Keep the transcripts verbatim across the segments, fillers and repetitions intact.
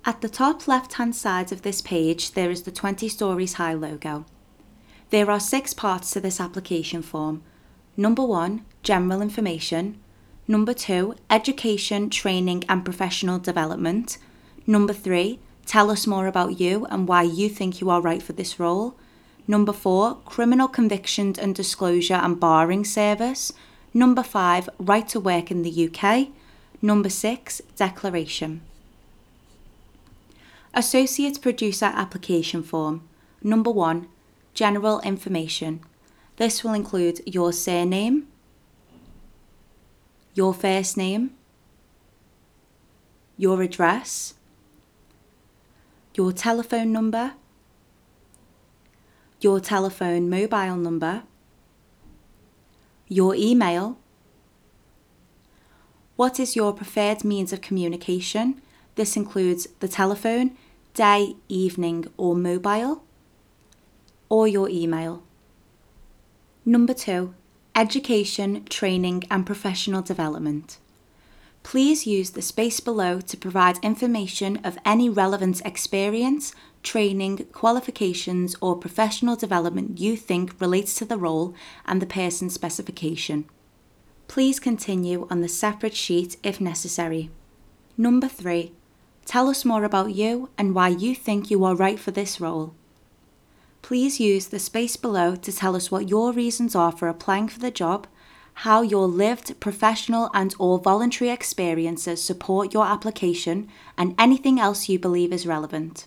At the top left-hand side of this page, there is the twenty Stories High logo. There are six parts to this application form. Number one, general information. Number two, education, training and professional development. Number three, tell us more about you and why you think you are right for this role. Number four, criminal convictions and disclosure and barring service. Number five, right to work in the U K. Number six, declaration. Associate Producer Application Form. Number one, general information. This will include your surname, your first name, your address, your telephone number, your telephone mobile number, your email. What is your preferred means of communication? This includes the telephone, day, evening or mobile, or your email. Number two, education, training and professional development. Please use the space below to provide information of any relevant experience, training, qualifications or professional development you think relates to the role and the person's specification. Please continue on the separate sheet if necessary. Number three, tell us more about you and why you think you are right for this role. Please use the space below to tell us what your reasons are for applying for the job, how your lived, professional and or voluntary experiences support your application, and anything else you believe is relevant.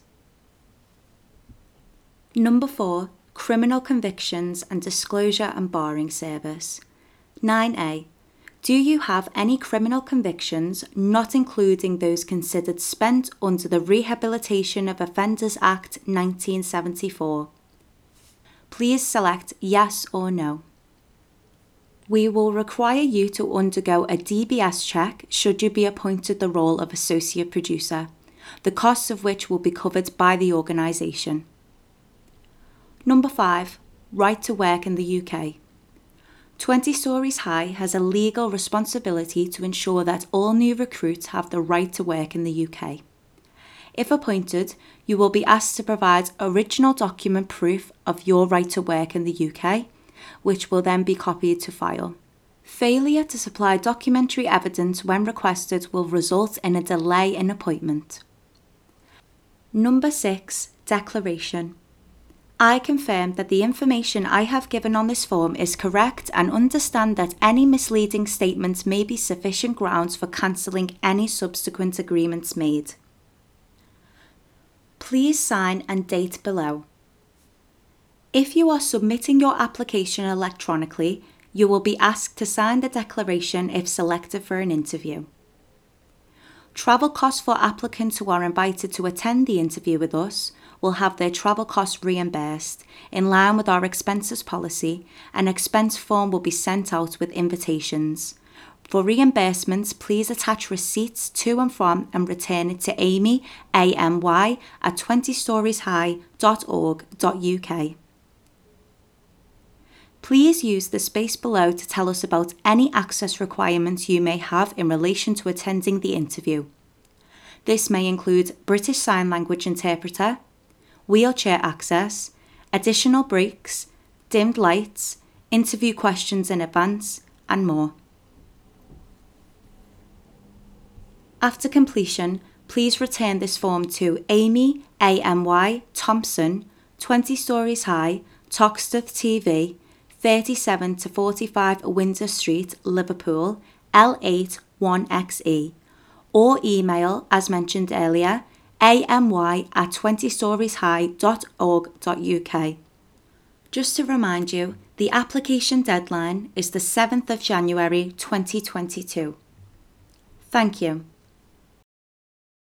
Number four, criminal convictions and disclosure and barring service. nine A. Do you have any criminal convictions, not including those considered spent under the Rehabilitation of Offenders Act nineteen seventy-four? Please select yes or no. We will require you to undergo a D B S check should you be appointed the role of Associate Producer, the costs of which will be covered by the organisation. Number five, right to work in the U K. twenty Stories High has a legal responsibility to ensure that all new recruits have the right to work in the U K. If appointed, you will be asked to provide original document proof of your right to work in the U K, which will then be copied to file. Failure to supply documentary evidence when requested will result in a delay in appointment. Number six, declaration. I confirm that the information I have given on this form is correct and understand that any misleading statements may be sufficient grounds for cancelling any subsequent agreements made. Please sign and date below. If you are submitting your application electronically, you will be asked to sign the declaration if selected for an interview. Travel costs for applicants who are invited to attend the interview with us will have their travel costs reimbursed in line with our expenses policy. An expense form will be sent out with invitations. For reimbursements, please attach receipts to and from and return it to Amy, A M Y, at twenty stories high dot org dot U K. Please use the space below to tell us about any access requirements you may have in relation to attending the interview. This may include British Sign Language interpreter, wheelchair access, additional breaks, dimmed lights, interview questions in advance, and more. After completion, please return this form to Amy, A M Y, Thompson, twenty Stories High, Toxteth T V, thirty-seven to forty-five Windsor Street, Liverpool, L eight one X E, or email, as mentioned earlier, amy at twenty stories high dot org dot U K. Just to remind you, the application deadline is the seventh of January twenty twenty-two. Thank you.